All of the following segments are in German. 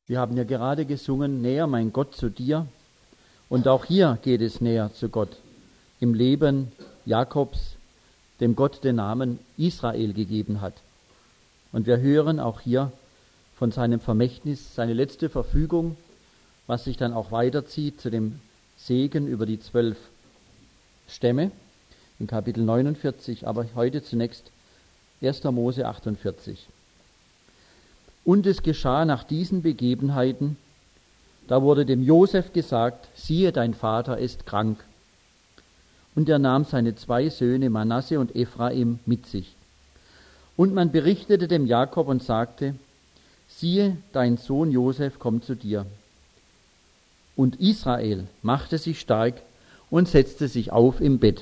Wir haben ja gerade gesungen, näher mein Gott zu dir. Und auch hier geht es näher zu Gott. Im Leben Jakobs, dem Gott den Namen Israel gegeben hat. Und wir hören auch hier von seinem Vermächtnis, seine letzte Verfügung, was sich dann auch weiterzieht zu dem Segen über die 12 Stämme in Kapitel 49, aber heute zunächst 1. Mose 48. Und es geschah nach diesen Begebenheiten, da wurde dem Josef gesagt, siehe, dein Vater ist krank. Und er nahm seine 2 Söhne Manasse und Ephraim mit sich. Und man berichtete dem Jakob und sagte, siehe, dein Sohn Josef kommt zu dir. Und Israel machte sich stark und setzte sich auf im Bett.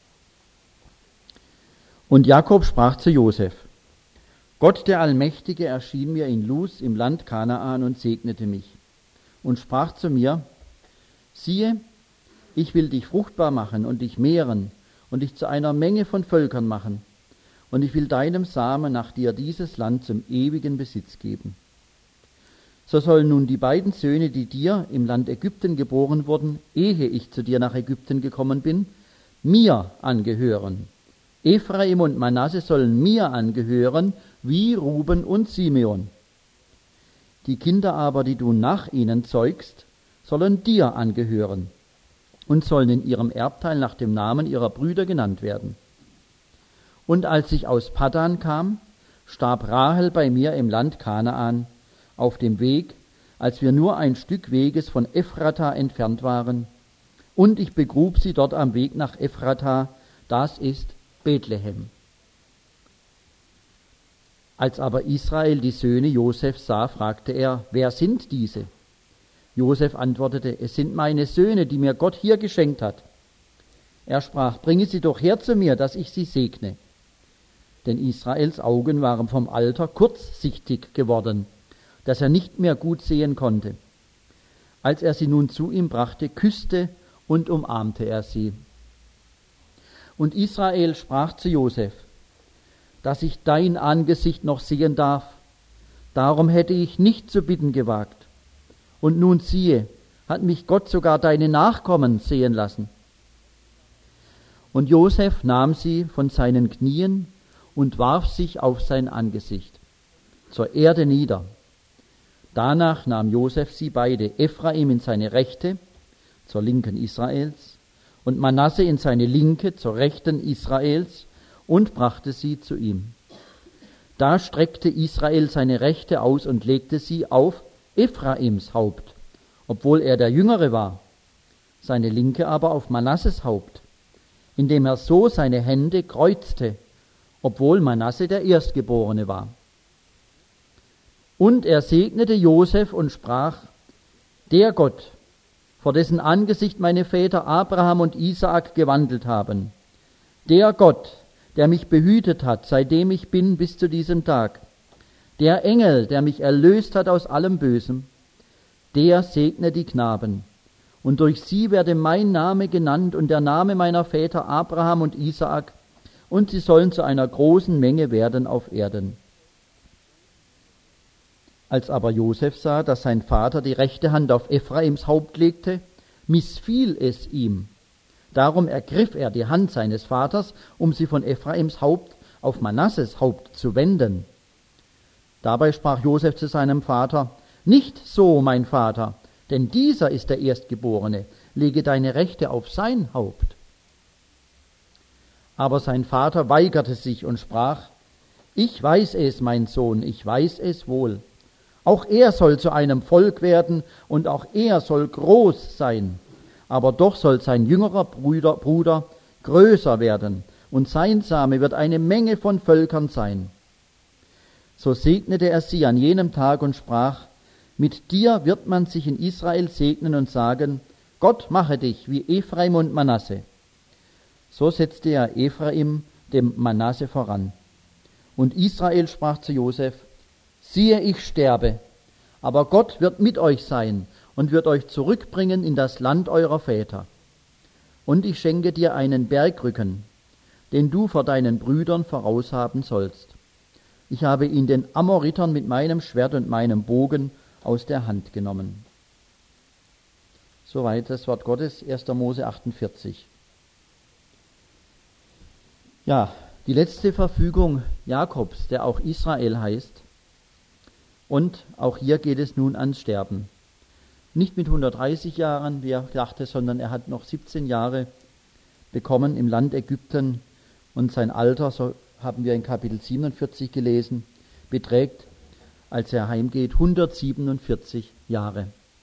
Und Jakob sprach zu Josef, Gott der Allmächtige erschien mir in Luz im Land Kanaan und segnete mich und sprach zu mir, siehe, ich will dich fruchtbar machen und dich mehren und dich zu einer Menge von Völkern machen und ich will deinem Samen nach dir dieses Land zum ewigen Besitz geben. So sollen nun die beiden Söhne, die dir im Land Ägypten geboren wurden, ehe ich zu dir nach Ägypten gekommen bin, mir angehören. Ephraim und Manasse sollen mir angehören, wie Ruben und Simeon. Die Kinder aber, die du nach ihnen zeugst, sollen dir angehören und sollen in ihrem Erbteil nach dem Namen ihrer Brüder genannt werden. Und als ich aus Paddan kam, starb Rahel bei mir im Land Kanaan, auf dem Weg, als wir nur ein Stück Weges von Ephrata entfernt waren, und ich begrub sie dort am Weg nach Ephrata, das ist Bethlehem. Als aber Israel die Söhne Josefs sah, fragte er, wer sind diese? Josef antwortete, es sind meine Söhne, die mir Gott hier geschenkt hat. Er sprach, bringe sie doch her zu mir, dass ich sie segne. Denn Israels Augen waren vom Alter kurzsichtig geworden, dass er nicht mehr gut sehen konnte. Als er sie nun zu ihm brachte, küsste und umarmte er sie. Und Israel sprach zu Josef, dass ich dein Angesicht noch sehen darf, darum hätte ich nicht zu bitten gewagt. Und nun siehe, hat mich Gott sogar deine Nachkommen sehen lassen. Und Josef nahm sie von seinen Knien und warf sich auf sein Angesicht, zur Erde nieder. Danach nahm Josef sie beide, Ephraim in seine Rechte, zur Linken Israels, und Manasse in seine Linke, zur Rechten Israels, und brachte sie zu ihm. Da streckte Israel seine Rechte aus und legte sie auf Ephraims Haupt, obwohl er der Jüngere war, seine Linke aber auf Manasses Haupt, indem er so seine Hände kreuzte, obwohl Manasse der Erstgeborene war. Und er segnete Josef und sprach, der Gott, vor dessen Angesicht meine Väter Abraham und Isaak gewandelt haben, der Gott, der mich behütet hat, seitdem ich bin bis zu diesem Tag, der Engel, der mich erlöst hat aus allem Bösen, der segne die Knaben, und durch sie werde mein Name genannt und der Name meiner Väter Abraham und Isaak, und sie sollen zu einer großen Menge werden auf Erden. Als aber Josef sah, dass sein Vater die rechte Hand auf Ephraims Haupt legte, missfiel es ihm. Darum ergriff er die Hand seines Vaters, um sie von Ephraims Haupt auf Manasses Haupt zu wenden. Dabei sprach Josef zu seinem Vater, nicht so, mein Vater, denn dieser ist der Erstgeborene, lege deine Rechte auf sein Haupt. Aber sein Vater weigerte sich und sprach, ich weiß es, mein Sohn, ich weiß es wohl. Auch er soll zu einem Volk werden und auch er soll groß sein. Aber doch soll sein jüngerer Bruder größer werden und sein Same wird eine Menge von Völkern sein. So segnete er sie an jenem Tag und sprach, mit dir wird man sich in Israel segnen und sagen, Gott mache dich wie Ephraim und Manasse. So setzte er Ephraim dem Manasse voran. Und Israel sprach zu Josef, siehe, ich sterbe, aber Gott wird mit euch sein und wird euch zurückbringen in das Land eurer Väter. Und ich schenke dir einen Bergrücken, den du vor deinen Brüdern voraushaben sollst. Ich habe ihn den Amoritern mit meinem Schwert und meinem Bogen aus der Hand genommen. Soweit das Wort Gottes, 1. Mose 48. Ja, die letzte Verfügung Jakobs, der auch Israel heißt, und auch hier geht es nun ans Sterben. Nicht mit 130 Jahren, wie er dachte, sondern er hat noch 17 Jahre bekommen im Land Ägypten und sein Alter, so haben wir in Kapitel 47 gelesen, beträgt, als er heimgeht, 147 Jahre.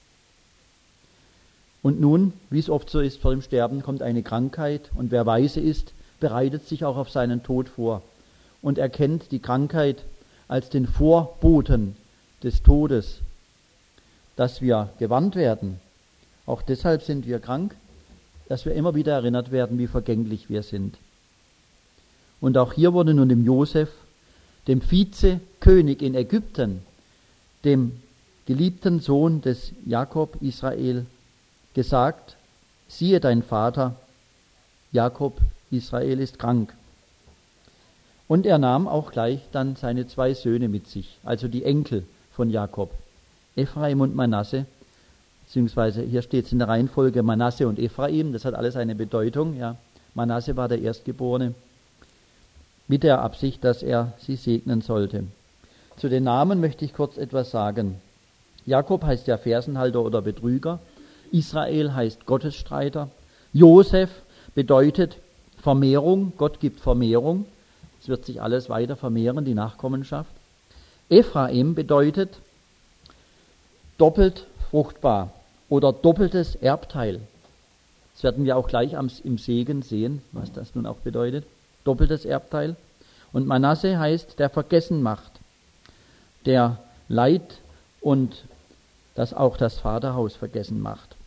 Und nun, wie es oft so ist, vor dem Sterben kommt eine Krankheit und wer weise ist, bereitet sich auch auf seinen Tod vor und erkennt die Krankheit als den Vorboten des Todes, dass wir gewarnt werden. Auch deshalb sind wir krank, dass wir immer wieder erinnert werden, wie vergänglich wir sind. Und auch hier wurde nun dem Josef, dem Vizekönig in Ägypten, dem geliebten Sohn des Jakob, Israel, gesagt, siehe, dein Vater, Jakob, Israel, ist krank. Und er nahm auch gleich dann seine 2 Söhne mit sich, also die Enkel von Jakob, Ephraim und Manasse, beziehungsweise hier steht es in der Reihenfolge Manasse und Ephraim, das hat alles eine Bedeutung. Ja. Manasse war der Erstgeborene, mit der Absicht, dass er sie segnen sollte. Zu den Namen möchte ich kurz etwas sagen. Jakob heißt ja Fersenhalter oder Betrüger, Israel heißt Gottesstreiter, Josef bedeutet Vermehrung, Gott gibt Vermehrung, es wird sich alles weiter vermehren, die Nachkommenschaft. Ephraim bedeutet doppelt fruchtbar oder doppeltes Erbteil. Das werden wir auch gleich im Segen sehen, was das nun auch bedeutet. Doppeltes Erbteil. Und Manasse heißt, der vergessen macht, der Leid und das auch das Vaterhaus vergessen macht.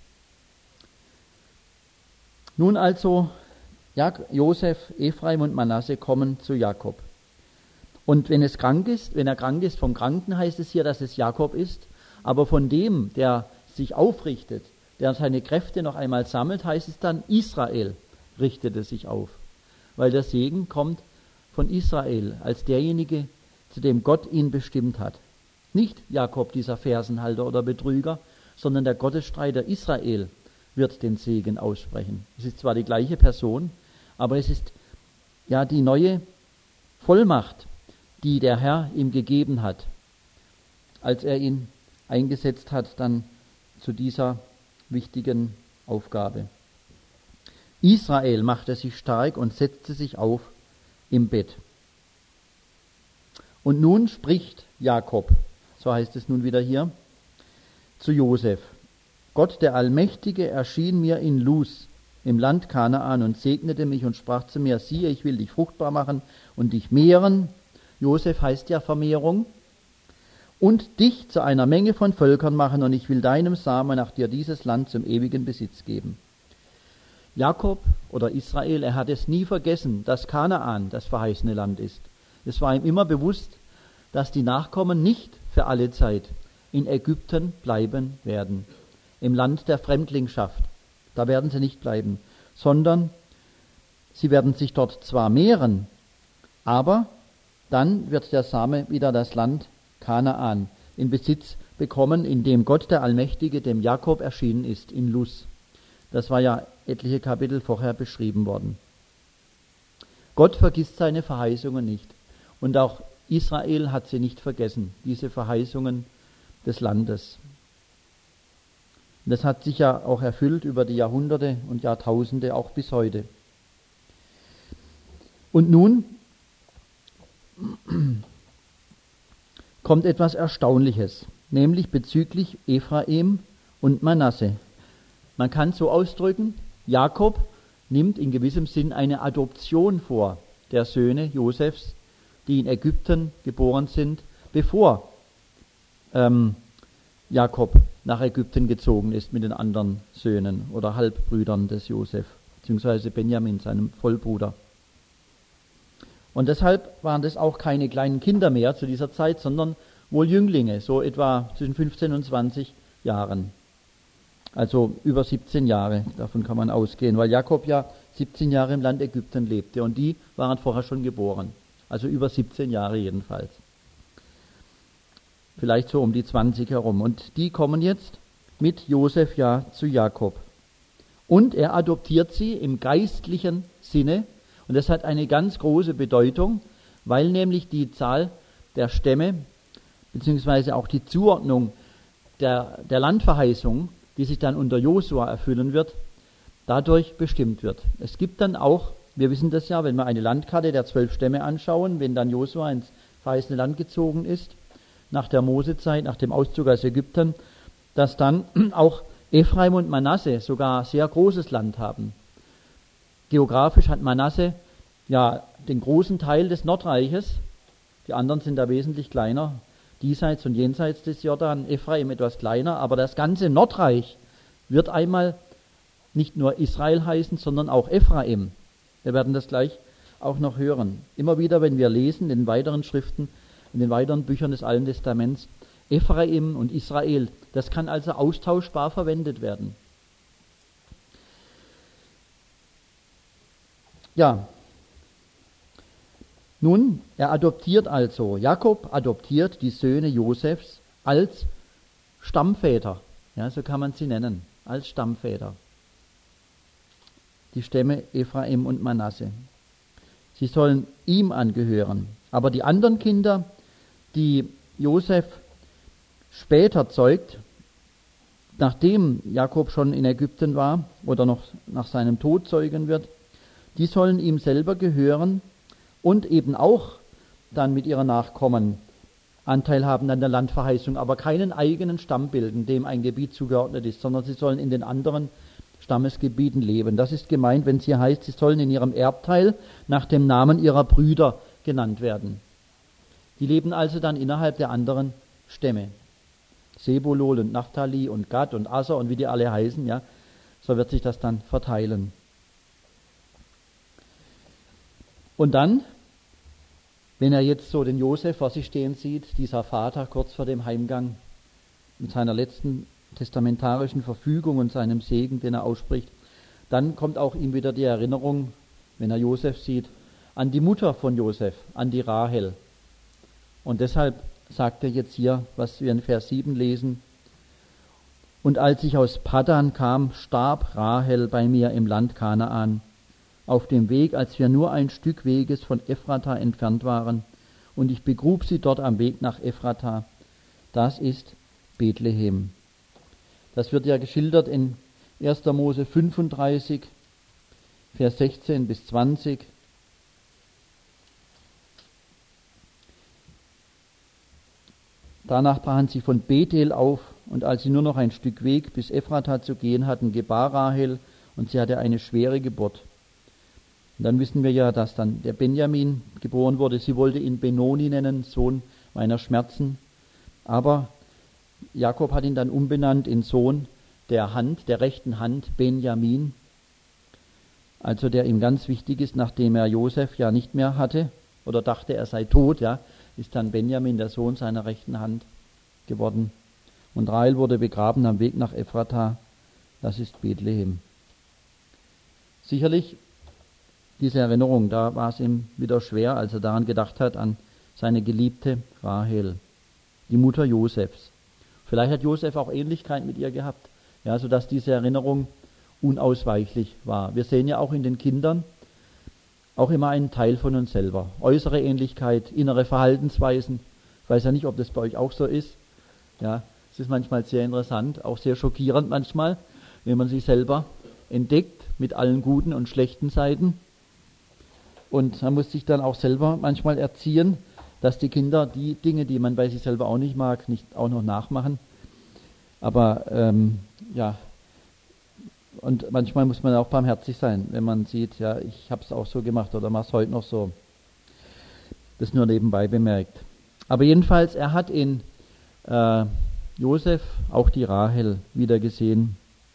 Nun also, Josef, Ephraim und Manasse kommen zu Jakob. Und wenn er krank ist, vom Kranken heißt es hier, dass es Jakob ist, aber von dem, der sich aufrichtet, der seine Kräfte noch einmal sammelt, heißt es dann, Israel richtete sich auf. Weil der Segen kommt von Israel als derjenige, zu dem Gott ihn bestimmt hat. Nicht Jakob, dieser Fersenhalter oder Betrüger, sondern der Gottesstreiter Israel wird den Segen aussprechen. Es ist zwar die gleiche Person, aber es ist ja die neue Vollmacht, die der Herr ihm gegeben hat, als er ihn eingesetzt hat dann zu dieser wichtigen Aufgabe. Israel machte sich stark und setzte sich auf im Bett. Und nun spricht Jakob, so heißt es nun wieder hier, zu Josef: Gott der Allmächtige erschien mir in Luz im Land Kanaan und segnete mich und sprach zu mir: Siehe, ich will dich fruchtbar machen und dich mehren. Josef heißt ja Vermehrung. Und dich zu einer Menge von Völkern machen, und ich will deinem Samen nach dir dieses Land zum ewigen Besitz geben. Jakob oder Israel, er hat es nie vergessen, dass Kanaan das verheißene Land ist. Es war ihm immer bewusst, dass die Nachkommen nicht für alle Zeit in Ägypten bleiben werden, im Land der Fremdlingschaft. Da werden sie nicht bleiben, sondern sie werden sich dort zwar mehren, aber dann wird der Same wieder das Land Kanaan in Besitz bekommen, in dem Gott der Allmächtige dem Jakob erschienen ist, in Luz. Das war ja etliche Kapitel vorher beschrieben worden. Gott vergisst seine Verheißungen nicht. Und auch Israel hat sie nicht vergessen, diese Verheißungen des Landes. Und das hat sich ja auch erfüllt über die Jahrhunderte und Jahrtausende, auch bis heute. Und nun kommt etwas Erstaunliches, nämlich bezüglich Ephraim und Manasse. Man kann so ausdrücken, Jakob nimmt in gewissem Sinn eine Adoption vor der Söhne Josefs, die in Ägypten geboren sind, bevor Jakob nach Ägypten gezogen ist mit den anderen Söhnen oder Halbbrüdern des Josef, beziehungsweise Benjamin, seinem Vollbruder. Und deshalb waren das auch keine kleinen Kinder mehr zu dieser Zeit, sondern wohl Jünglinge, so etwa zwischen 15 und 20 Jahren. Also über 17 Jahre, davon kann man ausgehen, weil Jakob ja 17 Jahre im Land Ägypten lebte und die waren vorher schon geboren. Also über 17 Jahre jedenfalls. vielleicht so um die 20 herum. Und die kommen jetzt mit Josef ja zu Jakob. Und er adoptiert sie im geistlichen Sinne. Und das hat eine ganz große Bedeutung, weil nämlich die Zahl der Stämme, beziehungsweise auch die Zuordnung der Landverheißung, die sich dann unter Josua erfüllen wird, dadurch bestimmt wird. Es gibt dann auch, wir wissen das ja, wenn wir eine Landkarte der 12 Stämme anschauen, wenn dann Josua ins verheißene Land gezogen ist, nach der Mosezeit, nach dem Auszug aus Ägypten, dass dann auch Ephraim und Manasse sogar sehr großes Land haben. Geografisch hat Manasse ja den großen Teil des Nordreiches, die anderen sind da wesentlich kleiner, diesseits und jenseits des Jordan, Ephraim etwas kleiner, aber das ganze Nordreich wird einmal nicht nur Israel heißen, sondern auch Ephraim. Wir werden das gleich auch noch hören. Immer wieder, wenn wir lesen in den weiteren Schriften, in den weiteren Büchern des Alten Testaments, Ephraim und Israel, das kann also austauschbar verwendet werden. Ja, nun, Jakob adoptiert die Söhne Josefs als Stammväter, ja, so kann man sie nennen, als Stammväter. Die Stämme Ephraim und Manasse. Sie sollen ihm angehören. Aber die anderen Kinder, die Josef später zeugt, nachdem Jakob schon in Ägypten war oder noch nach seinem Tod zeugen wird, die sollen ihm selber gehören und eben auch dann mit ihren Nachkommen Anteil haben an der Landverheißung, aber keinen eigenen Stamm bilden, dem ein Gebiet zugeordnet ist, sondern sie sollen in den anderen Stammesgebieten leben. Das ist gemeint, wenn es hier heißt, sie sollen in ihrem Erbteil nach dem Namen ihrer Brüder genannt werden. Die leben also dann innerhalb der anderen Stämme. Sebulon und Naphtali und Gad und Aser und wie die alle heißen, ja, so wird sich das dann verteilen. Und dann, wenn er jetzt so den Josef vor sich stehen sieht, dieser Vater kurz vor dem Heimgang mit seiner letzten testamentarischen Verfügung und seinem Segen, den er ausspricht, dann kommt auch ihm wieder die Erinnerung, wenn er Josef sieht, an die Mutter von Josef, an die Rahel. Und deshalb sagt er jetzt hier, was wir in Vers 7 lesen: Und als ich aus Paddan kam, starb Rahel bei mir im Land Kanaan, auf dem Weg, als wir nur ein Stück Weges von Ephrata entfernt waren, und ich begrub sie dort am Weg nach Ephrata. Das ist Bethlehem. Das wird ja geschildert in 1. Mose 35, Vers 16 bis 20. Danach brachen sie von Bethel auf, und als sie nur noch ein Stück Weg bis Ephrata zu gehen hatten, gebar Rahel, und sie hatte eine schwere Geburt. Und dann wissen wir ja, dass dann der Benjamin geboren wurde. Sie wollte ihn Benoni nennen, Sohn meiner Schmerzen. Aber Jakob hat ihn dann umbenannt in Sohn der Hand, der rechten Hand, Benjamin. Also der ihm ganz wichtig ist, nachdem er Josef ja nicht mehr hatte oder dachte, er sei tot, ja, ist dann Benjamin, der Sohn seiner rechten Hand, geworden. Und Rahel wurde begraben am Weg nach Ephrata. Das ist Bethlehem. Sicherlich diese Erinnerung, da war es ihm wieder schwer, als er daran gedacht hat, an seine geliebte Rahel, die Mutter Josefs. Vielleicht hat Josef auch Ähnlichkeit mit ihr gehabt, ja, sodass diese Erinnerung unausweichlich war. Wir sehen ja auch in den Kindern auch immer einen Teil von uns selber. Äußere Ähnlichkeit, innere Verhaltensweisen. Ich weiß ja nicht, ob das bei euch auch so ist. Ja, es ist manchmal sehr interessant, auch sehr schockierend manchmal, wenn man sich selber entdeckt mit allen guten und schlechten Seiten. Und man muss sich dann auch selber manchmal erziehen, dass die Kinder die Dinge, die man bei sich selber auch nicht mag, nicht auch noch nachmachen. Aber ja, und manchmal muss man auch barmherzig sein, wenn man sieht, ja, ich habe es auch so gemacht oder mache es heute noch so. Das nur nebenbei bemerkt. Aber jedenfalls, er hat in Josef auch die Rahel wieder gesehen.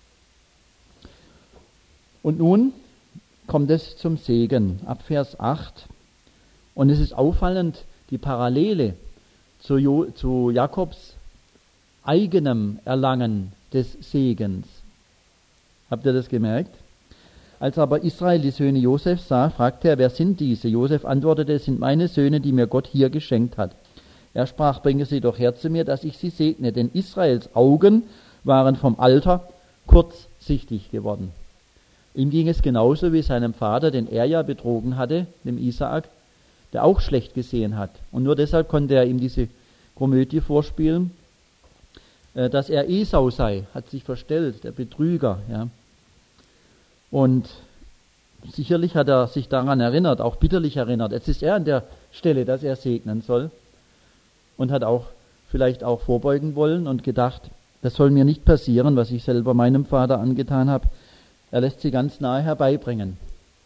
Und nun kommt es zum Segen, ab Vers 8. Und es ist auffallend, die Parallele zu Jakobs eigenem Erlangen des Segens. Habt ihr das gemerkt? Als aber Israel die Söhne Josefs sah, fragte er, wer sind diese? Josef antwortete, es sind meine Söhne, die mir Gott hier geschenkt hat. Er sprach, bringe sie doch her zu mir, dass ich sie segne, denn Israels Augen waren vom Alter kurzsichtig geworden. Ihm ging es genauso wie seinem Vater, den er ja betrogen hatte, dem Isaak, der auch schlecht gesehen hat. Und nur deshalb konnte er ihm diese Komödie vorspielen, dass er Esau sei, hat sich verstellt, der Betrüger. Ja. Und sicherlich hat er sich daran erinnert, auch bitterlich erinnert. Jetzt ist er an der Stelle, dass er segnen soll und hat auch vielleicht auch vorbeugen wollen und gedacht, das soll mir nicht passieren, was ich selber meinem Vater angetan habe. Er lässt sie ganz nahe herbeibringen.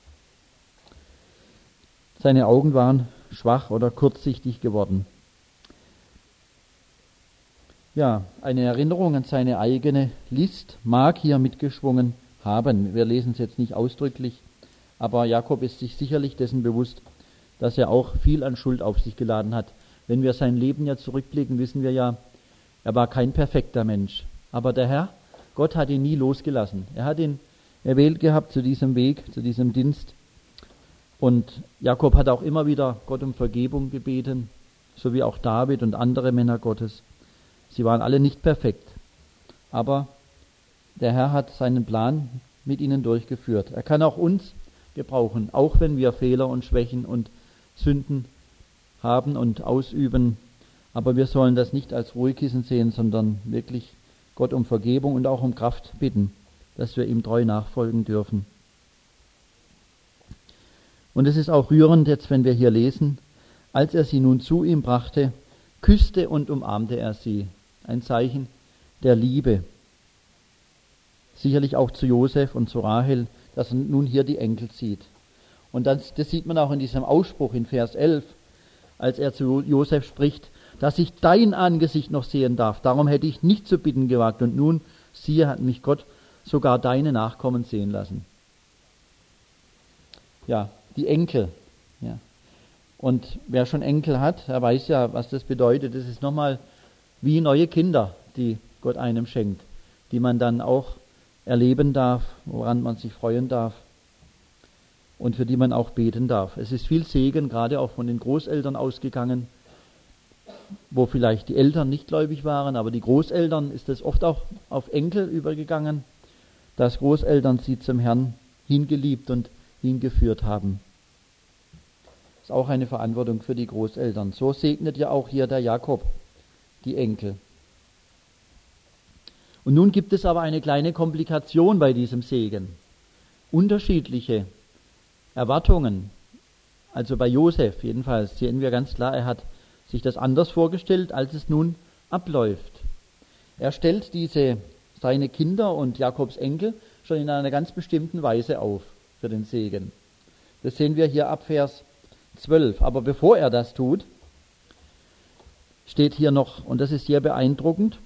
Seine Augen waren schwach oder kurzsichtig geworden. Ja, eine Erinnerung an seine eigene List mag hier mitgeschwungen haben. Wir lesen es jetzt nicht ausdrücklich, aber Jakob ist sich sicherlich dessen bewusst, dass er auch viel an Schuld auf sich geladen hat. Wenn wir sein Leben ja zurückblicken, wissen wir ja, er war kein perfekter Mensch. Aber der Herr, Gott hat ihn nie losgelassen. Er hat ihn erwählt gehabt zu diesem Weg, zu diesem Dienst. Und Jakob hat auch immer wieder Gott um Vergebung gebeten, so wie auch David und andere Männer Gottes. Sie waren alle nicht perfekt, aber der Herr hat seinen Plan mit ihnen durchgeführt. Er kann auch uns gebrauchen, auch wenn wir Fehler und Schwächen und Sünden haben und ausüben. Aber wir sollen das nicht als Ruhekissen sehen, sondern wirklich Gott um Vergebung und auch um Kraft bitten, dass wir ihm treu nachfolgen dürfen. Und es ist auch rührend jetzt, wenn wir hier lesen, als er sie nun zu ihm brachte, küsste und umarmte er sie. Ein Zeichen der Liebe. Sicherlich auch zu Josef und zu Rahel, dass er nun hier die Enkel sieht. Und das sieht man auch in diesem Ausspruch in Vers 11, als er zu Josef spricht, dass ich dein Angesicht noch sehen darf. Darum hätte ich nicht zu bitten gewagt. Und nun, siehe, hat mich Gott sogar deine Nachkommen sehen lassen. Ja, die Enkel. Ja. Und wer schon Enkel hat, der weiß ja, was das bedeutet. Das ist nochmal wie neue Kinder, die Gott einem schenkt, die man dann auch erleben darf, woran man sich freuen darf und für die man auch beten darf. Es ist viel Segen, gerade auch von den Großeltern ausgegangen, wo vielleicht die Eltern nicht gläubig waren, aber die Großeltern ist es oft auch auf Enkel übergegangen, dass Großeltern sie zum Herrn hingeliebt und hingeführt haben. Das ist auch eine Verantwortung für die Großeltern. So segnet ja auch hier der Jakob die Enkel. Und nun gibt es aber eine kleine Komplikation bei diesem Segen. Unterschiedliche Erwartungen. Also bei Josef jedenfalls sehen wir ganz klar, er hat sich das anders vorgestellt, als es nun abläuft. Er stellt seine Kinder und Jakobs Enkel schon in einer ganz bestimmten Weise auf für den Segen. Das sehen wir hier ab Vers 12. Aber bevor er das tut, steht hier noch, und das ist sehr beeindruckend,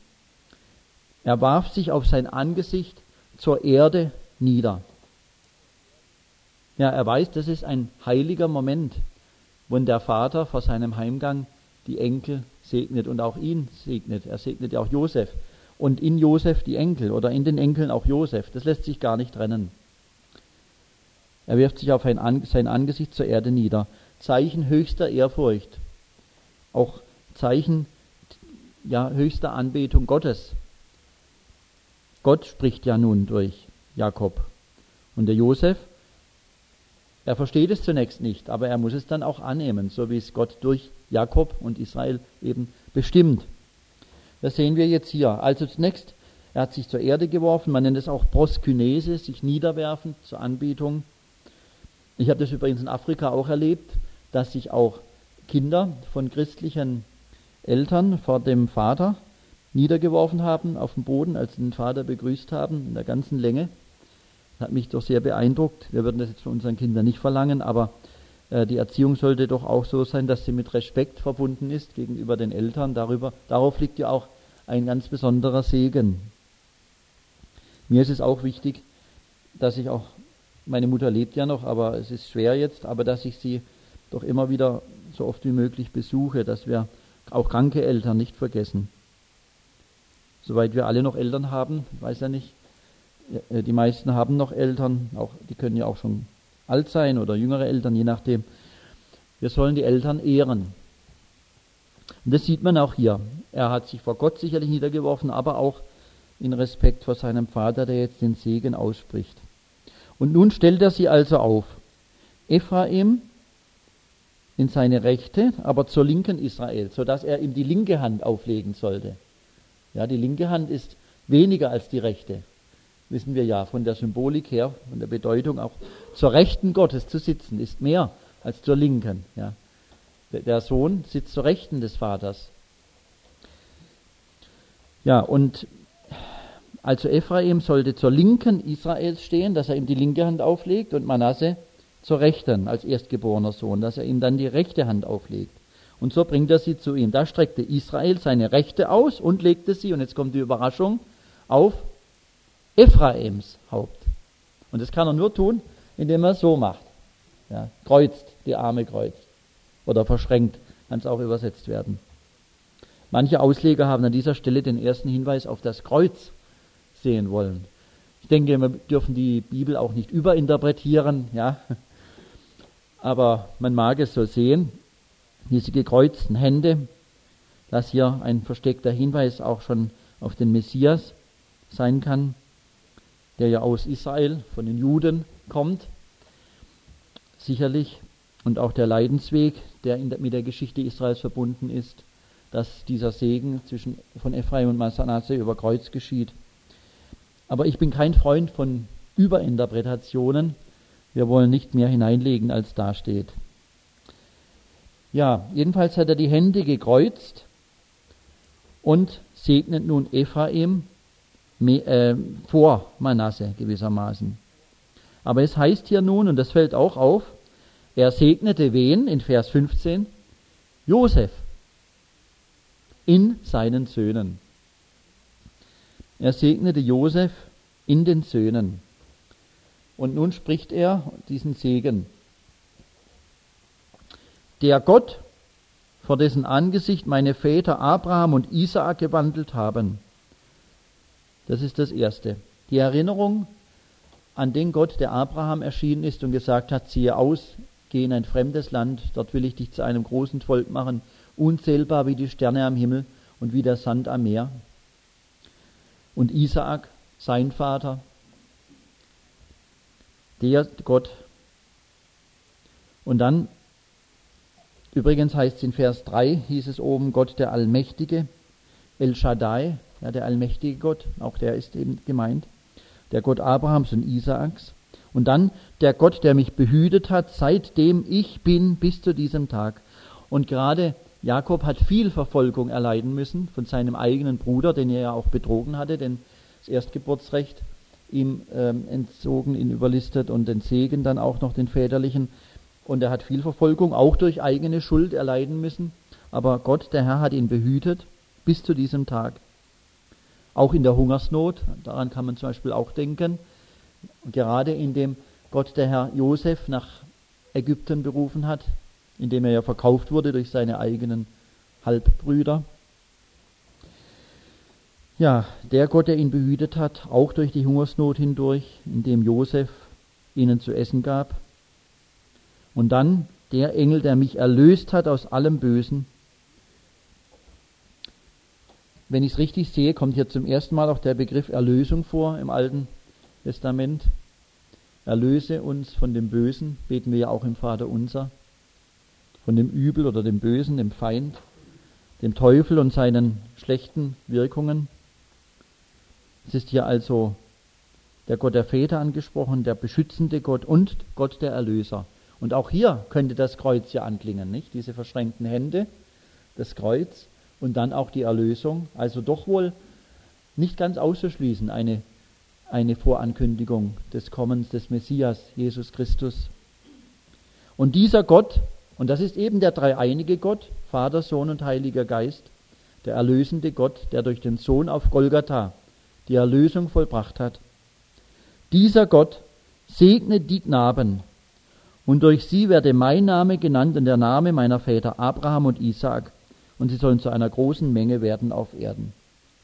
er warf sich auf sein Angesicht zur Erde nieder. Ja, er weiß, das ist ein heiliger Moment, wenn der Vater vor seinem Heimgang die Enkel segnet und auch ihn segnet. Er segnet ja auch Josef. Und in Josef die Enkel oder in den Enkeln auch Josef. Das lässt sich gar nicht trennen. Er wirft sich auf sein Angesicht zur Erde nieder. Zeichen höchster Ehrfurcht. Auch Zeichen höchster Anbetung Gottes. Gott spricht ja nun durch Jakob. Und der Josef, er versteht es zunächst nicht, aber er muss es dann auch annehmen, so wie es Gott durch Jakob und Israel eben bestimmt. Das sehen wir jetzt hier. Also zunächst, er hat sich zur Erde geworfen, man nennt es auch Proskynese, sich niederwerfen zur Anbetung. Ich habe das übrigens in Afrika auch erlebt, dass sich auch Kinder von christlichen Eltern vor dem Vater niedergeworfen haben auf dem Boden, als sie den Vater begrüßt haben, in der ganzen Länge. Das hat mich doch sehr beeindruckt. Wir würden das jetzt von unseren Kindern nicht verlangen, aber die Erziehung sollte doch auch so sein, dass sie mit Respekt verbunden ist gegenüber den Eltern. Darauf liegt ja auch ein ganz besonderer Segen. Mir ist es auch wichtig, dass ich auch, meine Mutter lebt ja noch, aber es ist schwer jetzt, aber dass ich sie doch immer wieder so oft wie möglich besuche, dass wir auch kranke Eltern nicht vergessen. Soweit wir alle noch Eltern haben, ich weiß ja nicht, die meisten haben noch Eltern, auch die können ja auch schon alt sein oder jüngere Eltern, je nachdem. Wir sollen die Eltern ehren. Und das sieht man auch hier. Er hat sich vor Gott sicherlich niedergeworfen, aber auch in Respekt vor seinem Vater, der jetzt den Segen ausspricht. Und nun stellt er sie also auf. Ephraim in seine rechte, aber zur linken Israel, sodass er ihm die linke Hand auflegen sollte. Ja, die linke Hand ist weniger als die rechte. Wissen wir ja von der Symbolik her, von der Bedeutung auch. Zur Rechten Gottes zu sitzen ist mehr als zur Linken. Ja. Der Sohn sitzt zur Rechten des Vaters. Ja, und also Ephraim sollte zur Linken Israels stehen, dass er ihm die linke Hand auflegt, und Manasse zur Rechten als erstgeborener Sohn, dass er ihm dann die rechte Hand auflegt. Und so bringt er sie zu ihm. Da streckte Israel seine Rechte aus und legte sie, und jetzt kommt die Überraschung, auf Ephraims Haupt. Und das kann er nur tun, indem er so macht. Ja, kreuzt, die Arme kreuzt. Oder verschränkt, kann es auch übersetzt werden. Manche Ausleger haben an dieser Stelle den ersten Hinweis auf das Kreuz sehen wollen. Ich denke, wir dürfen die Bibel auch nicht überinterpretieren, ja. Aber man mag es so sehen, diese gekreuzten Hände, dass hier ein versteckter Hinweis auch schon auf den Messias sein kann, der ja aus Israel, von den Juden kommt, sicherlich, und auch der Leidensweg, der mit der Geschichte Israels verbunden ist, dass dieser Segen von Ephraim und Manasse über Kreuz geschieht. Aber ich bin kein Freund von Überinterpretationen. Wir wollen nicht mehr hineinlegen, als da steht. Ja, jedenfalls hat er die Hände gekreuzt und segnet nun Ephraim vor Manasse gewissermaßen. Aber es heißt hier nun, und das fällt auch auf, er segnete wen in Vers 15? Josef in seinen Söhnen. Er segnete Josef in den Söhnen. Und nun spricht er diesen Segen. Der Gott, vor dessen Angesicht meine Väter Abraham und Isaak gewandelt haben. Das ist das Erste. Die Erinnerung an den Gott, der Abraham erschienen ist und gesagt hat, ziehe aus, geh in ein fremdes Land, dort will ich dich zu einem großen Volk machen, unzählbar wie die Sterne am Himmel und wie der Sand am Meer. Und Isaak, sein Vater, der Gott. Und dann, übrigens heißt es in Vers 3, hieß es oben, Gott der Allmächtige, El Shaddai, ja, der allmächtige Gott, auch der ist eben gemeint, der Gott Abrahams und Isaaks. Und dann der Gott, der mich behütet hat, seitdem ich bin bis zu diesem Tag. Und gerade Jakob hat viel Verfolgung erleiden müssen von seinem eigenen Bruder, den er ja auch betrogen hatte, denn das Erstgeburtsrecht ihm entzogen, ihn überlistet und den Segen dann auch noch den väterlichen. Und er hat viel Verfolgung, auch durch eigene Schuld erleiden müssen. Aber Gott, der Herr, hat ihn behütet bis zu diesem Tag. Auch in der Hungersnot, daran kann man zum Beispiel auch denken, gerade indem Gott, der Herr, Josef nach Ägypten berufen hat, indem er ja verkauft wurde durch seine eigenen Halbbrüder. Ja, der Gott, der ihn behütet hat, auch durch die Hungersnot hindurch, indem Josef ihnen zu essen gab. Und dann der Engel, der mich erlöst hat aus allem Bösen. Wenn ich es richtig sehe, kommt hier zum ersten Mal auch der Begriff Erlösung vor im Alten Testament. Erlöse uns von dem Bösen, beten wir ja auch im Vaterunser. Von dem Übel oder dem Bösen, dem Feind, dem Teufel und seinen schlechten Wirkungen. Es ist hier also der Gott der Väter angesprochen, der beschützende Gott und Gott der Erlöser. Und auch hier könnte das Kreuz ja anklingen, nicht? Diese verschränkten Hände, das Kreuz und dann auch die Erlösung. Also doch wohl nicht ganz auszuschließen, eine Vorankündigung des Kommens des Messias, Jesus Christus. Und dieser Gott, und das ist eben der dreieinige Gott, Vater, Sohn und Heiliger Geist, der erlösende Gott, der durch den Sohn auf Golgatha die Erlösung vollbracht hat. Dieser Gott segnet die Knaben, und durch sie werde mein Name genannt und der Name meiner Väter Abraham und Isaak, und sie sollen zu einer großen Menge werden auf Erden.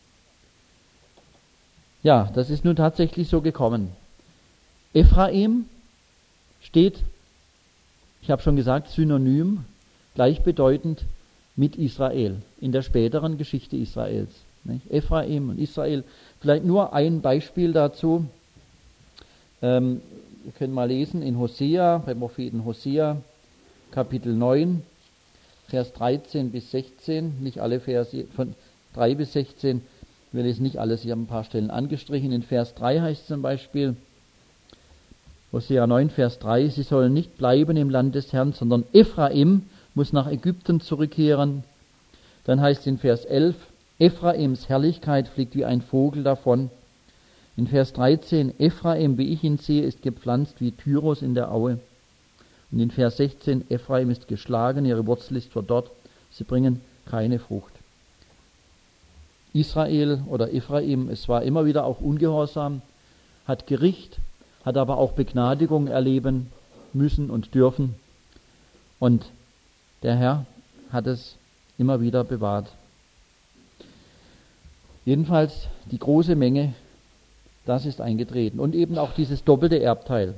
Ja, das ist nun tatsächlich so gekommen. Ephraim steht, ich habe schon gesagt, synonym, gleichbedeutend mit Israel, in der späteren Geschichte Israels. Nicht? Ephraim und Israel. Vielleicht nur ein Beispiel dazu. Wir können mal lesen in Hosea, beim Propheten Hosea, Kapitel 9, Vers 13 bis 16, nicht alle Verse, von 3 bis 16, wir lesen nicht alles, ich habe ein paar Stellen angestrichen. In Vers 3 heißt es zum Beispiel, Hosea 9, Vers 3, sie sollen nicht bleiben im Land des Herrn, sondern Ephraim muss nach Ägypten zurückkehren. Dann heißt es in Vers 11, Ephraims Herrlichkeit fliegt wie ein Vogel davon. In Vers 13, Ephraim, wie ich ihn sehe, ist gepflanzt wie Tyros in der Aue. Und in Vers 16, Ephraim ist geschlagen, ihre Wurzel ist verdorrt, sie bringen keine Frucht. Israel oder Ephraim, es war immer wieder auch ungehorsam, hat Gericht, hat aber auch Begnadigung erleben müssen und dürfen. Und der Herr hat es immer wieder bewahrt. Jedenfalls die große Menge, das ist eingetreten. Und eben auch dieses doppelte Erbteil.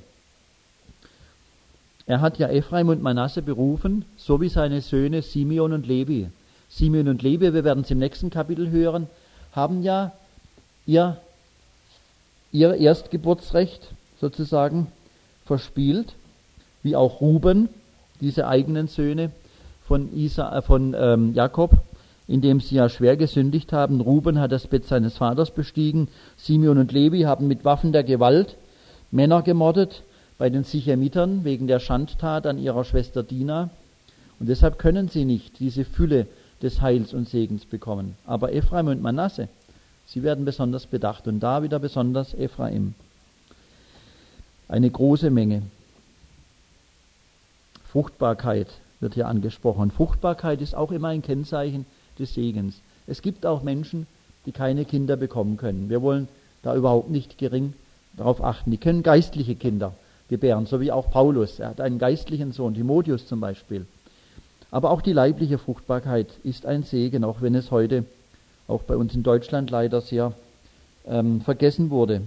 Er hat ja Ephraim und Manasse berufen, so wie seine Söhne Simeon und Levi. Simeon und Levi, wir werden es im nächsten Kapitel hören, haben ja ihr Erstgeburtsrecht sozusagen verspielt, wie auch Ruben, diese eigenen Söhne von Jakob, indem sie ja schwer gesündigt haben. Ruben hat das Bett seines Vaters bestiegen, Simeon und Levi haben mit Waffen der Gewalt Männer gemordet, bei den Sichemitern wegen der Schandtat an ihrer Schwester Dina. Und deshalb können sie nicht diese Fülle des Heils und Segens bekommen. Aber Ephraim und Manasse, sie werden besonders bedacht. Und da wieder besonders Ephraim. Eine große Menge. Fruchtbarkeit wird hier angesprochen. Fruchtbarkeit ist auch immer ein Kennzeichen des Segens. Es gibt auch Menschen, die keine Kinder bekommen können. Wir wollen da überhaupt nicht gering darauf achten. Die können geistliche Kinder gebären, so wie auch Paulus. Er hat einen geistlichen Sohn, Timotheus zum Beispiel. Aber auch die leibliche Fruchtbarkeit ist ein Segen, auch wenn es heute auch bei uns in Deutschland leider sehr vergessen wurde.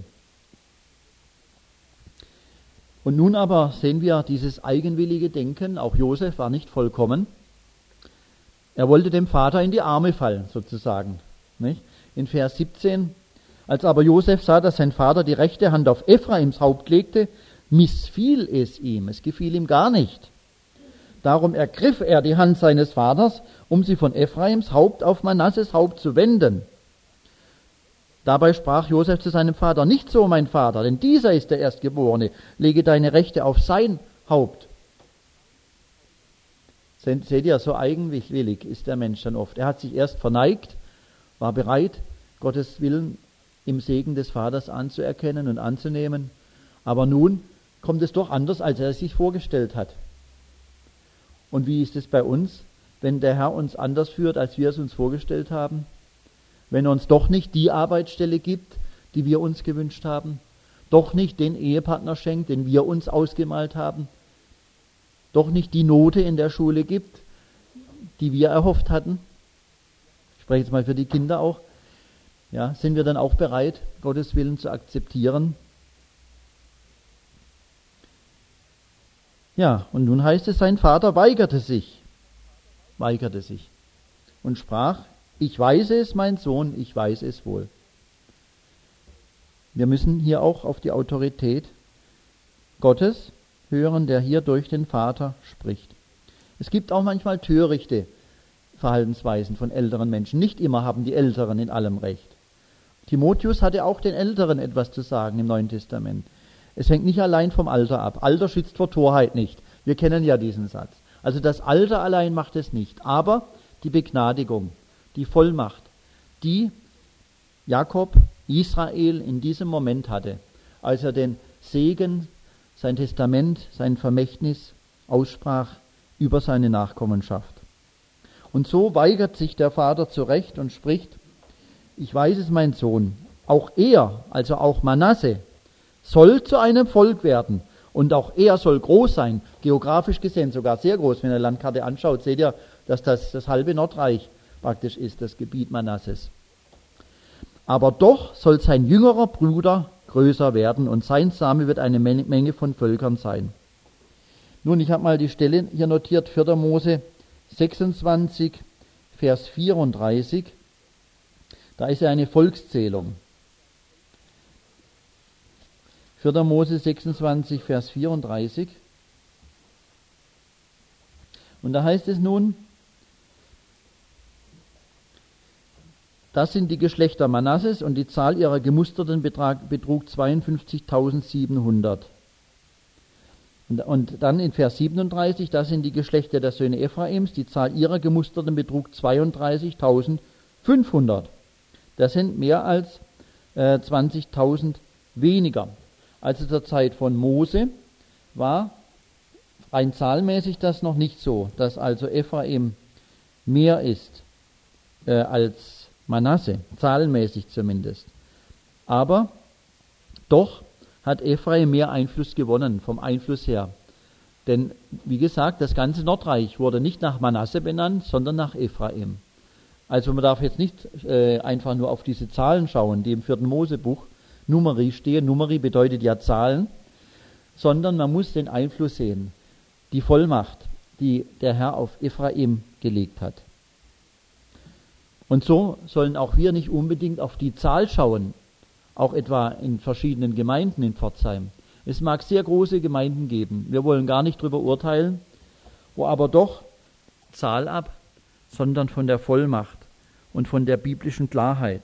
Und nun aber sehen wir dieses eigenwillige Denken, auch Josef war nicht vollkommen. Er wollte dem Vater in die Arme fallen, sozusagen. Nicht? In Vers 17, als aber Josef sah, dass sein Vater die rechte Hand auf Ephraims Haupt legte, missfiel es ihm, es gefiel ihm gar nicht. Darum ergriff er die Hand seines Vaters, um sie von Ephraims Haupt auf Manasses Haupt zu wenden. Dabei sprach Josef zu seinem Vater, nicht so, mein Vater, denn dieser ist der Erstgeborene, lege deine Rechte auf sein Haupt. Seht ihr, so eigenwillig ist der Mensch dann oft. Er hat sich erst verneigt, war bereit, Gottes Willen im Segen des Vaters anzuerkennen und anzunehmen, aber nun kommt es doch anders, als er es sich vorgestellt hat. Und wie ist es bei uns, wenn der Herr uns anders führt, als wir es uns vorgestellt haben? Wenn er uns doch nicht die Arbeitsstelle gibt, die wir uns gewünscht haben, doch nicht den Ehepartner schenkt, den wir uns ausgemalt haben, doch nicht die Note in der Schule gibt, die wir erhofft hatten. Ich spreche jetzt mal für die Kinder auch. Ja, sind wir dann auch bereit, Gottes Willen zu akzeptieren? Ja, und nun heißt es, sein Vater weigerte sich und sprach, ich weiß es, mein Sohn, ich weiß es wohl. Wir müssen hier auch auf die Autorität Gottes hören, der hier durch den Vater spricht. Es gibt auch manchmal törichte Verhaltensweisen von älteren Menschen. Nicht immer haben die Älteren in allem Recht. Timotheus hatte auch den Älteren etwas zu sagen im Neuen Testament. Es hängt nicht allein vom Alter ab. Alter schützt vor Torheit nicht. Wir kennen ja diesen Satz. Also das Alter allein macht es nicht. Aber die Begnadigung, die Vollmacht, die Jakob, Israel in diesem Moment hatte, als er den Segen, sein Testament, sein Vermächtnis aussprach über seine Nachkommenschaft. Und so weigert sich der Vater zurecht und spricht, ich weiß es, mein Sohn, auch er, also auch Manasse, soll zu einem Volk werden und auch er soll groß sein, geografisch gesehen sogar sehr groß. Wenn ihr die Landkarte anschaut, seht ihr, dass das halbe Nordreich praktisch ist, das Gebiet Manasses. Aber doch soll sein jüngerer Bruder größer werden und sein Same wird eine Menge von Völkern sein. Nun, ich habe mal die Stelle hier notiert, 4. Mose 26, Vers 34, da ist ja eine Volkszählung. 4. Mose 26, Vers 34. Und da heißt es nun, das sind die Geschlechter Manasses und die Zahl ihrer Gemusterten betrug 52.700. Und dann in Vers 37, das sind die Geschlechter der Söhne Ephraims, die Zahl ihrer Gemusterten betrug 32.500. Das sind mehr als 20.000 weniger. Also zur Zeit von Mose war rein zahlmäßig das noch nicht so, dass also Ephraim mehr ist als Manasse, zahlenmäßig zumindest. Aber doch hat Ephraim mehr Einfluss gewonnen, vom Einfluss her. Denn, wie gesagt, das ganze Nordreich wurde nicht nach Manasse benannt, sondern nach Ephraim. Also man darf jetzt nicht einfach nur auf diese Zahlen schauen, die im 4. Mosebuch Numeri stehen. Numeri bedeutet ja Zahlen, sondern man muss den Einfluss sehen, die Vollmacht, die der Herr auf Ephraim gelegt hat. Und so sollen auch wir nicht unbedingt auf die Zahl schauen, auch etwa in verschiedenen Gemeinden in Pforzheim. Es mag sehr große Gemeinden geben, wir wollen gar nicht darüber urteilen, wo aber doch Zahl ab, sondern von der Vollmacht und von der biblischen Klarheit.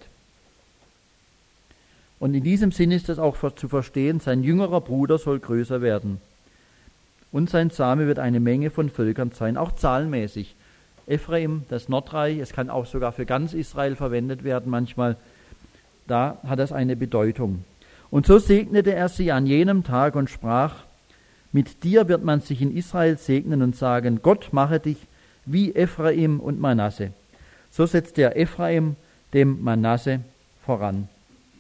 Und in diesem Sinn ist es auch zu verstehen, sein jüngerer Bruder soll größer werden. Und sein Same wird eine Menge von Völkern sein, auch zahlenmäßig. Ephraim, das Nordreich, es kann auch sogar für ganz Israel verwendet werden manchmal, da hat das eine Bedeutung. Und so segnete er sie an jenem Tag und sprach, mit dir wird man sich in Israel segnen und sagen, Gott mache dich wie Ephraim und Manasse. So setzte er Ephraim dem Manasse voran.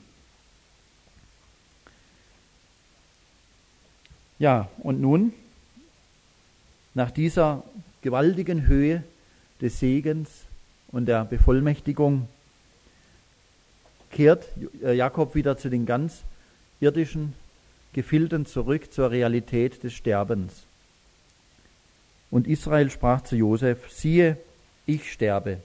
Ja, und nun, nach dieser gewaltigen Höhe des Segens und der Bevollmächtigung, kehrt Jakob wieder zu den ganz irdischen Gefilden zurück, zur Realität des Sterbens. Und Israel sprach zu Josef, siehe, ich sterbe.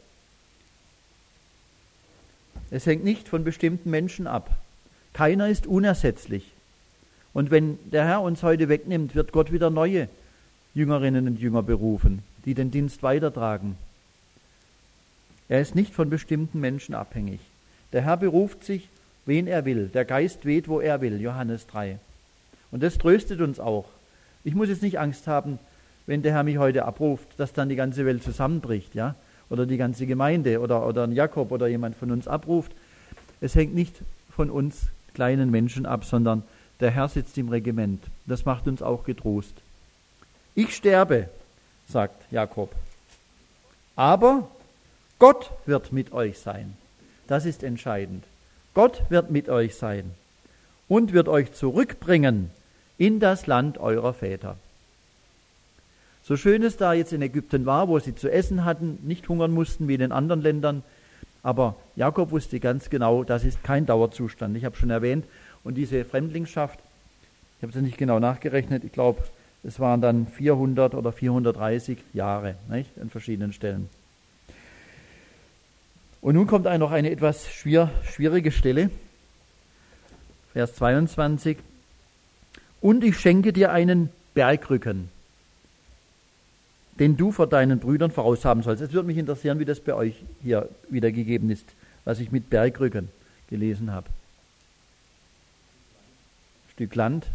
Es hängt nicht von bestimmten Menschen ab. Keiner ist unersetzlich. Und wenn der Herr uns heute wegnimmt, wird Gott wieder neue Jüngerinnen und Jünger berufen, die den Dienst weitertragen. Er ist nicht von bestimmten Menschen abhängig. Der Herr beruft sich, wen er will. Der Geist weht, wo er will. Johannes 3. Und das tröstet uns auch. Ich muss jetzt nicht Angst haben, wenn der Herr mich heute abruft, dass dann die ganze Welt zusammenbricht, ja? Oder die ganze Gemeinde oder ein Jakob oder jemand von uns abruft. Es hängt nicht von uns kleinen Menschen ab, sondern der Herr sitzt im Regiment. Das macht uns auch getrost. Ich sterbe, sagt Jakob. Aber Gott wird mit euch sein. Das ist entscheidend. Gott wird mit euch sein und wird euch zurückbringen in das Land eurer Väter. So schön es da jetzt in Ägypten war, wo sie zu essen hatten, nicht hungern mussten wie in den anderen Ländern, aber Jakob wusste ganz genau, das ist kein Dauerzustand. Ich habe schon erwähnt, und diese Fremdlingsschaft, ich habe es nicht genau nachgerechnet, ich glaube, es waren dann 400 oder 430 Jahre, nicht? An verschiedenen Stellen. Und nun kommt noch eine etwas schwierige Stelle, Vers 22. Und ich schenke dir einen Bergrücken, den du vor deinen Brüdern voraushaben sollst. Es würde mich interessieren, wie das bei euch hier wiedergegeben ist, was ich mit Bergrücken gelesen habe. Stück Land.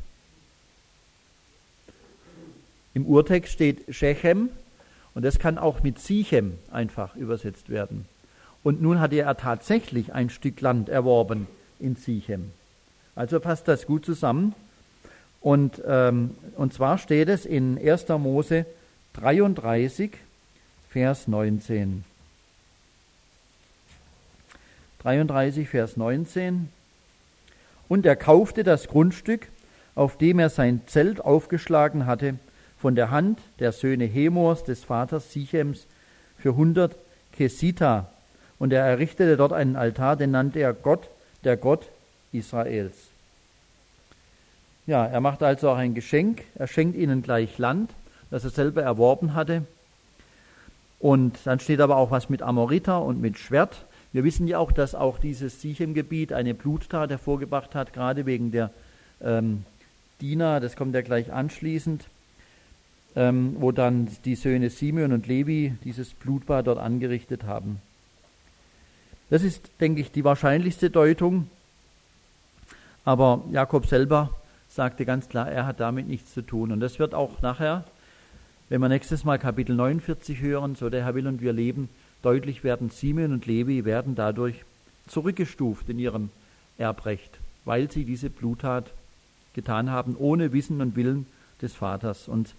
Im Urtext steht Shechem und das kann auch mit Sichem einfach übersetzt werden. Und nun hatte er tatsächlich ein Stück Land erworben in Sichem. Also passt das gut zusammen. Und zwar steht es in 1. Mose 33, Vers 19. 33, Vers 19. Und er kaufte das Grundstück, auf dem er sein Zelt aufgeschlagen hatte, von der Hand der Söhne Hemors, des Vaters Sichems, für 100 Kesita. Und er errichtete dort einen Altar, den nannte er Gott, der Gott Israels. Ja, er macht also auch ein Geschenk. Er schenkt ihnen gleich Land, das er selber erworben hatte. Und dann steht aber auch was mit Amoriter und mit Schwert. Wir wissen ja auch, dass auch dieses Sichem-Gebiet eine Bluttat hervorgebracht hat, gerade wegen der Dina, das kommt ja gleich anschließend, wo dann die Söhne Simeon und Levi dieses Blutbad dort angerichtet haben. Das ist, denke ich, die wahrscheinlichste Deutung, aber Jakob selber sagte ganz klar, er hat damit nichts zu tun. Und das wird auch nachher, wenn wir nächstes Mal Kapitel 49 hören, so der Herr will und wir leben, deutlich werden, Simeon und Levi werden dadurch zurückgestuft in ihrem Erbrecht, weil sie diese Bluttat getan haben, ohne Wissen und Willen des Vaters. Und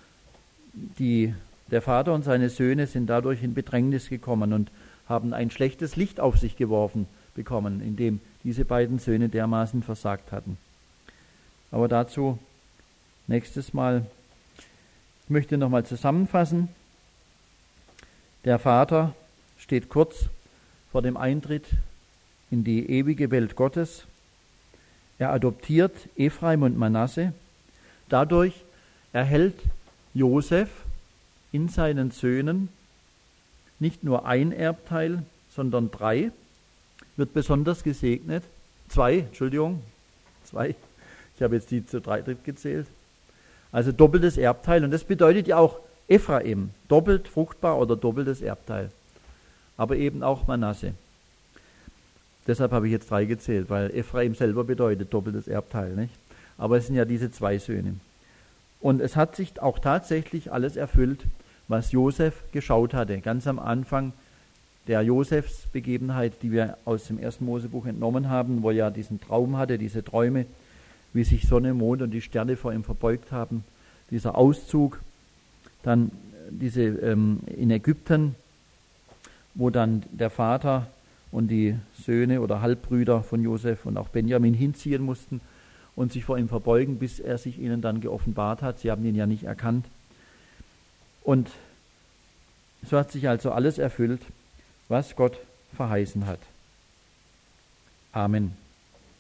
der Vater und seine Söhne sind dadurch in Bedrängnis gekommen und haben ein schlechtes Licht auf sich geworfen bekommen, indem diese beiden Söhne dermaßen versagt hatten. Aber dazu nächstes Mal. Ich möchte nochmal zusammenfassen. Der Vater steht kurz vor dem Eintritt in die ewige Welt Gottes. Er adoptiert Ephraim und Manasse. Dadurch erhält Josef in seinen Söhnen nicht nur ein Erbteil, sondern 3. Wird besonders gesegnet. 2. Ich habe jetzt die zu 3 gezählt. Also doppeltes Erbteil. Und das bedeutet ja auch Ephraim, doppelt fruchtbar oder doppeltes Erbteil. Aber eben auch Manasse. Deshalb habe ich jetzt 3 gezählt, weil Ephraim selber bedeutet doppeltes Erbteil, nicht? Aber es sind ja diese 2 Söhne. Und es hat sich auch tatsächlich alles erfüllt, was Josef geschaut hatte. Ganz am Anfang der Josefsbegebenheit, die wir aus dem 1. Mosebuch entnommen haben, wo er ja diesen Traum hatte, diese Träume, wie sich Sonne, Mond und die Sterne vor ihm verbeugt haben, dieser Auszug, dann diese in Ägypten, wo dann der Vater und die Söhne oder Halbbrüder von Josef und auch Benjamin hinziehen mussten und sich vor ihm verbeugen, bis er sich ihnen dann geoffenbart hat. Sie haben ihn ja nicht erkannt. Und so hat sich also alles erfüllt, was Gott verheißen hat. Amen.